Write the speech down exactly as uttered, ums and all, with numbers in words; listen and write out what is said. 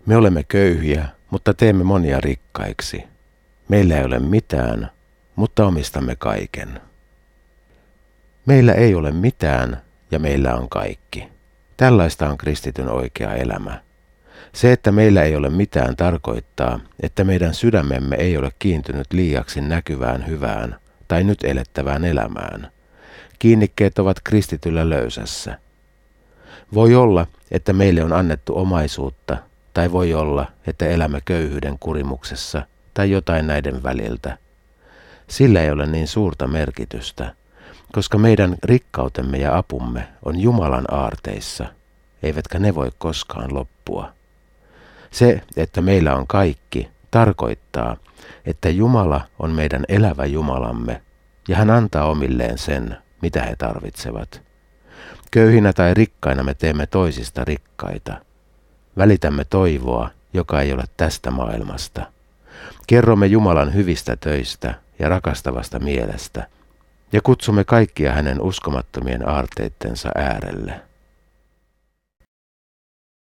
Me olemme köyhiä, mutta teemme monia rikkaiksi. Meillä ei ole mitään, mutta omistamme kaiken. Meillä ei ole mitään ja meillä on kaikki. Tällaista on kristityn oikea elämä. Se, että meillä ei ole mitään, tarkoittaa, että meidän sydämemme ei ole kiintynyt liiaksi näkyvään hyvään tai nyt elettävään elämään. Kiinnikkeet ovat kristityllä löysässä. Voi olla, että meille on annettu omaisuutta, tai voi olla, että elämme köyhyyden kurimuksessa tai jotain näiden väliltä. Sillä ei ole niin suurta merkitystä, koska meidän rikkautemme ja apumme on Jumalan aarteissa, eivätkä ne voi koskaan loppua. Se, että meillä on kaikki, tarkoittaa, että Jumala on meidän elävä Jumalamme, ja hän antaa omilleen sen, mitä he tarvitsevat. Köyhinä tai rikkaina me teemme toisista rikkaita. Välitämme toivoa, joka ei ole tästä maailmasta. Kerromme Jumalan hyvistä töistä ja rakastavasta mielestä, ja kutsumme kaikkia hänen uskomattomien aarteittensa äärelle.